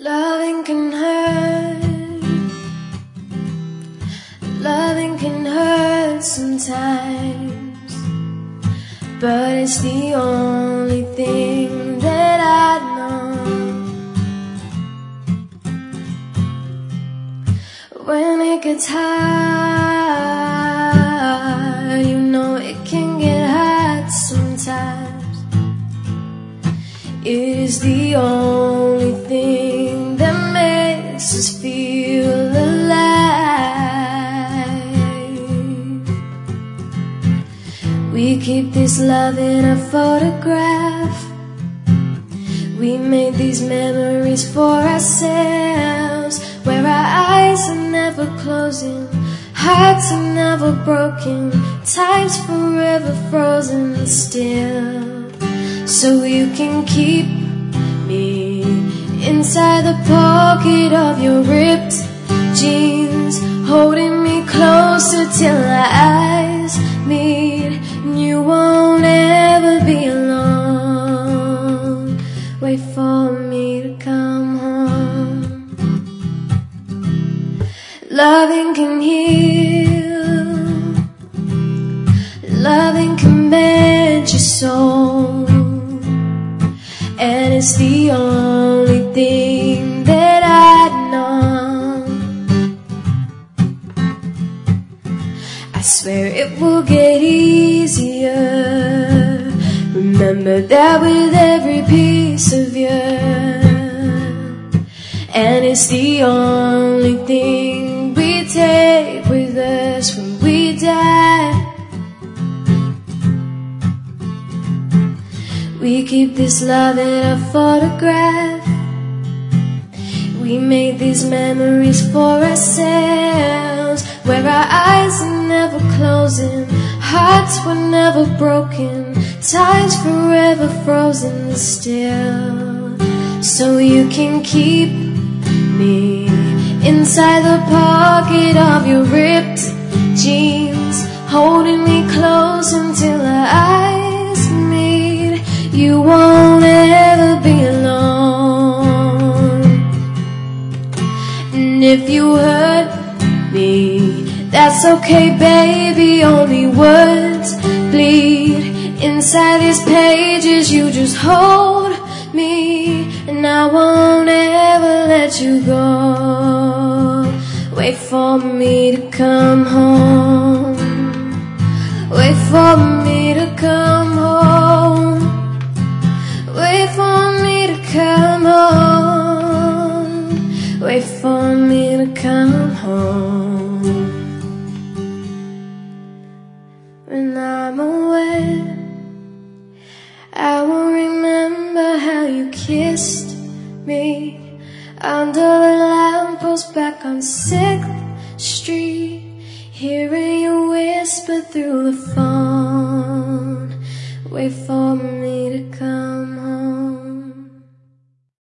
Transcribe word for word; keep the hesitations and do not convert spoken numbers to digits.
Loving can hurt, loving can hurt sometimes, but it's the only thing that I know. When it gets hard, you know it can get hard sometimes. It is the only thing that makes us feel alive. We keep this love in a photograph. We made these memories for ourselves, where our eyes are never closing, hearts are never broken, time's forever frozen still. So you can keep me inside the pocket of your ripped jeans, holding me closer till our eyes meet, and you won't ever be alone. Wait for me to come home. Loving can heal, loving can mend your soul, and it's the only thing that I know. I swear it will get easier. Remember that with every piece of you, and it's the only thing we take with us when we die. We keep this love in a photograph. We made these memories for ourselves, where our eyes are never closing, hearts were never broken, time's forever frozen still. So you can keep me inside the pocket of your ripped jeans, holding me close until our eyes meet. You won't ever be alone. And if you hurt me, that's okay, baby. Only words bleed inside these pages. You just hold me, and I won't ever let you go. Wait for me to come home. Wait for me to come home. Wait for me to come home. Wait for me to come home. When I'm away, I will remember how you kissed me under the lamppost back on sixth street, hearing you whisper through the phone. Wait for me to come